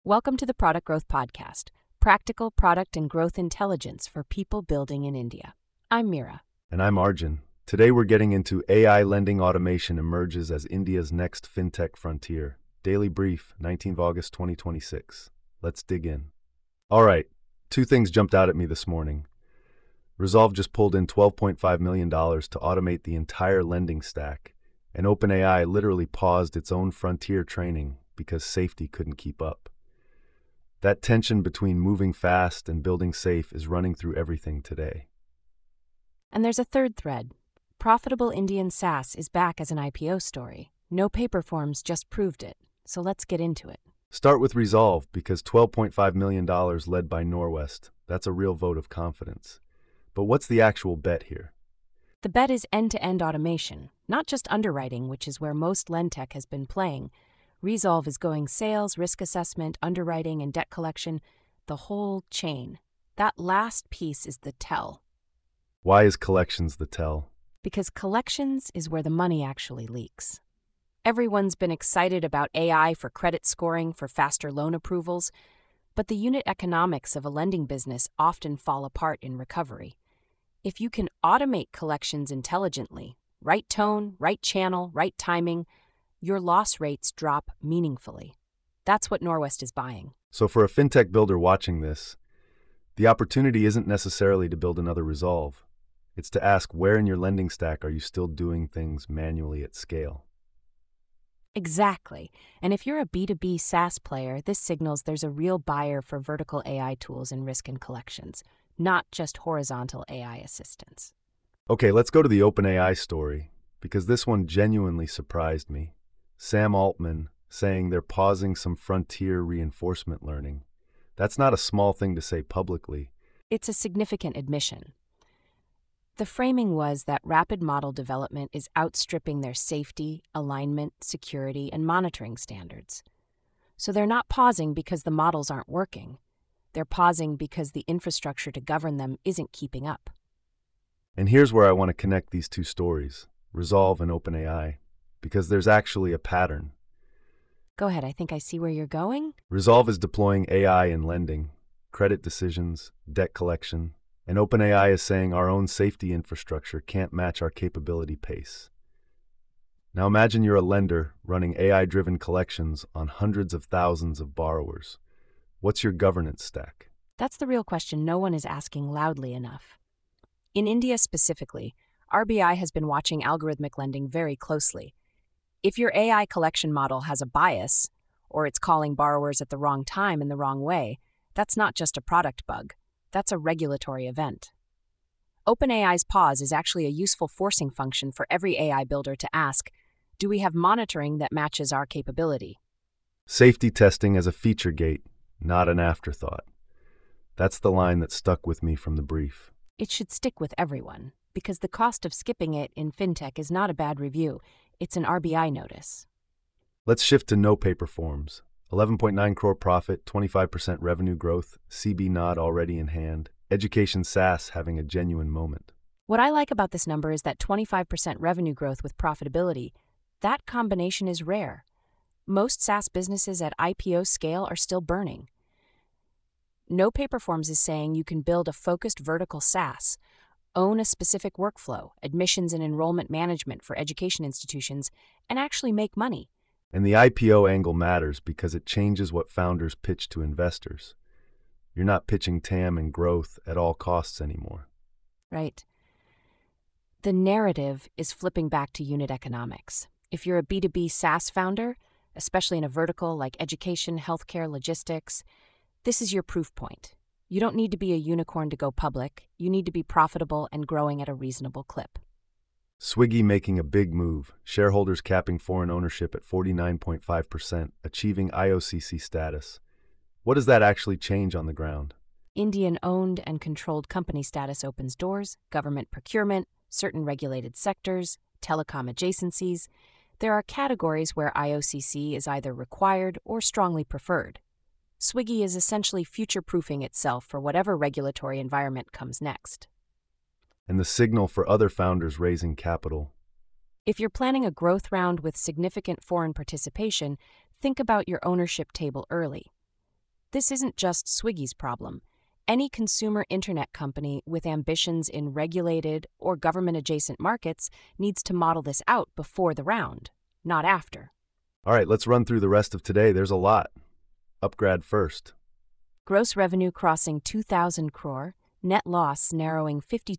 Welcome to the Product Growth Podcast, practical product and growth intelligence for people building in India. I'm Mira. And I'm Arjun. Today we're getting into AI lending automation emerges as India's next fintech frontier. Daily Brief, 19th August 2026. Let's dig in. All right, two things jumped out at me this morning. Resolve just pulled in $12.5 million to automate the entire lending stack, and OpenAI literally paused its own frontier training because safety couldn't keep up. That tension between moving fast and building safe is running through everything today. And there's a third thread. Profitable Indian SaaS is back as an IPO story. No paper forms just proved it, so let's get into it. Start with Resolve because $12.5 million led by Norwest. That's a real vote of confidence. But what's the actual bet here? The bet is end-to-end automation, not just underwriting, which is where most LendTech has been playing. Resolve is going sales, risk assessment, underwriting, and debt collection, the whole chain. That last piece is the tell. Why is collections the tell? Because collections is where the money actually leaks. Everyone's been excited about AI for credit scoring, for faster loan approvals, but the unit economics of a lending business often fall apart in recovery. If you can automate collections intelligently, right tone, right channel, right timing, your loss rates drop meaningfully. That's what Norwest is buying. So for a fintech builder watching this, the opportunity isn't necessarily to build another Resolve. It's to ask, where in your lending stack are you still doing things manually at scale? Exactly. And if you're a B2B SaaS player, this signals there's a real buyer for vertical AI tools in risk and collections, not just horizontal AI assistance. Okay, let's go to the OpenAI story, because this one genuinely surprised me. Sam Altman saying they're pausing some frontier reinforcement learning. That's not a small thing to say publicly. It's a significant admission. The framing was that rapid model development is outstripping their safety, alignment, security, and monitoring standards. So they're not pausing because the models aren't working. They're pausing because the infrastructure to govern them isn't keeping up. And here's where I want to connect these two stories, Resolve and OpenAI, because there's actually a pattern. Go ahead, I think I see where you're going. Resolve is deploying AI in lending, credit decisions, debt collection, and OpenAI is saying our own safety infrastructure can't match our capability pace. Now imagine you're a lender running AI-driven collections on hundreds of thousands of borrowers. What's your governance stack? That's the real question no one is asking loudly enough. In India specifically, RBI has been watching algorithmic lending very closely. If your AI collection model has a bias, or it's calling borrowers at the wrong time in the wrong way, that's not just a product bug. That's a regulatory event. OpenAI's pause is actually a useful forcing function for every AI builder to ask, do we have monitoring that matches our capability? Safety testing as a feature gate, not an afterthought. That's the line that stuck with me from the brief. It should stick with everyone, because the cost of skipping it in fintech is not a bad review. It's an RBI notice. Let's shift to no paper forms. 11.9 crore profit, 25% revenue growth, CB nod already in hand, education SaaS having a genuine moment. What I like about this number is that 25% revenue growth with profitability. That combination is rare. Most SaaS businesses at IPO scale are still burning. No paper forms is saying you can build a focused vertical SaaS, own a specific workflow, admissions and enrollment management for education institutions, and actually make money. And the IPO angle matters because it changes what founders pitch to investors. You're not pitching TAM and growth at all costs anymore. Right. The narrative is flipping back to unit economics. If you're a B2B SaaS founder, especially in a vertical like education, healthcare, logistics, this is your proof point. You don't need to be a unicorn to go public. You need to be profitable and growing at a reasonable clip. Swiggy making a big move, shareholders capping foreign ownership at 49.5%, achieving IOCC status. What does that actually change on the ground? Indian-owned and controlled company status opens doors, government procurement, certain regulated sectors, telecom adjacencies. There are categories where IOCC is either required or strongly preferred. Swiggy is essentially future-proofing itself for whatever regulatory environment comes next. And the signal for other founders raising capital. If you're planning a growth round with significant foreign participation, think about your ownership table early. This isn't just Swiggy's problem. Any consumer internet company with ambitions in regulated or government-adjacent markets needs to model this out before the round, not after. All right, let's run through the rest of today. There's a lot. Upgrad first. Gross revenue crossing 2,000 crore, net loss narrowing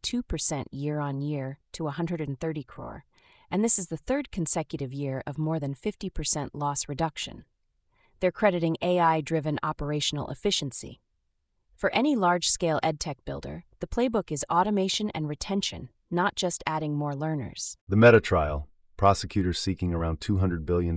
52% year-on-year to 130 crore, and this is the third consecutive year of more than 50% loss reduction. They're crediting AI-driven operational efficiency. For any large-scale edtech builder, the playbook is automation and retention, not just adding more learners. The Meta trial, prosecutors seeking around $200 billion.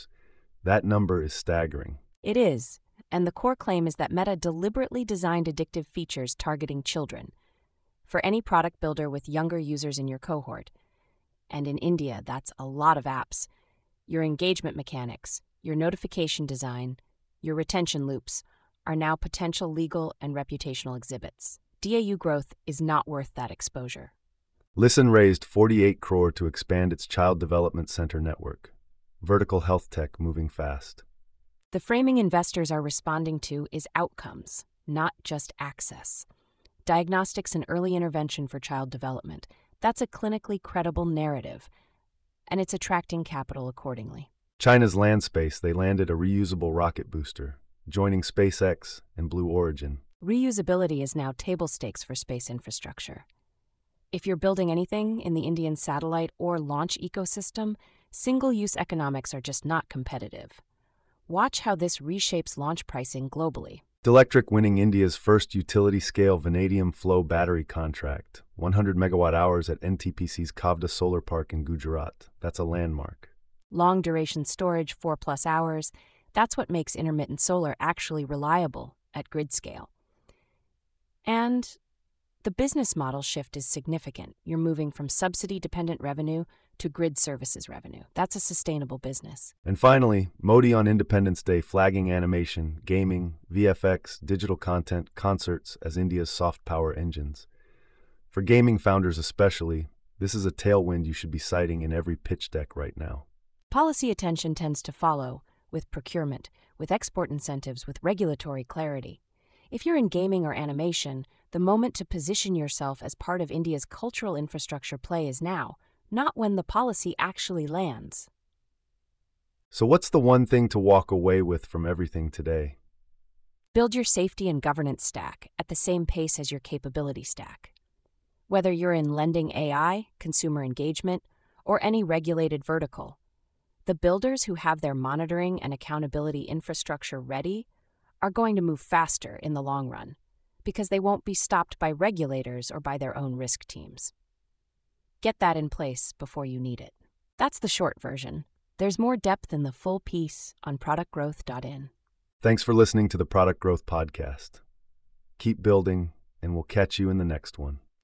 That number is staggering. It is, and the core claim is that Meta deliberately designed addictive features targeting children. For any product builder with younger users in your cohort, and in India, that's a lot of apps, your engagement mechanics, your notification design, your retention loops are now potential legal and reputational exhibits. DAU growth is not worth that exposure. Listen raised 48 crore to expand its child development center network. Vertical health tech moving fast. The framing investors are responding to is outcomes, not just access. Diagnostics and early intervention for child development. That's a clinically credible narrative, and it's attracting capital accordingly. China's land space, they landed a reusable rocket booster, joining SpaceX and Blue Origin. Reusability is now table stakes for space infrastructure. If you're building anything in the Indian satellite or launch ecosystem, single-use economics are just not competitive. Watch how this reshapes launch pricing globally. Delectric winning India's first utility-scale vanadium flow battery contract, 100 megawatt-hours at NTPC's Kavda Solar Park in Gujarat. That's a landmark. Long-duration storage, 4+ hours, that's what makes intermittent solar actually reliable at grid scale. And the business model shift is significant. You're moving from subsidy-dependent revenue to grid services revenue. That's a sustainable business. And finally, Modi on Independence Day flagging animation, gaming, VFX, digital content, concerts as India's soft power engines. For gaming founders especially, this is a tailwind you should be citing in every pitch deck right now. Policy attention tends to follow, with procurement, with export incentives, with regulatory clarity. If you're in gaming or animation, the moment to position yourself as part of India's cultural infrastructure play is now, not when the policy actually lands. So what's the one thing to walk away with from everything today? Build your safety and governance stack at the same pace as your capability stack. Whether you're in lending AI, consumer engagement, or any regulated vertical, the builders who have their monitoring and accountability infrastructure ready are going to move faster in the long run, because they won't be stopped by regulators or by their own risk teams. Get that in place before you need it. That's the short version. There's more depth in the full piece on productgrowth.in. Thanks for listening to the Product Growth Podcast. Keep building, and we'll catch you in the next one.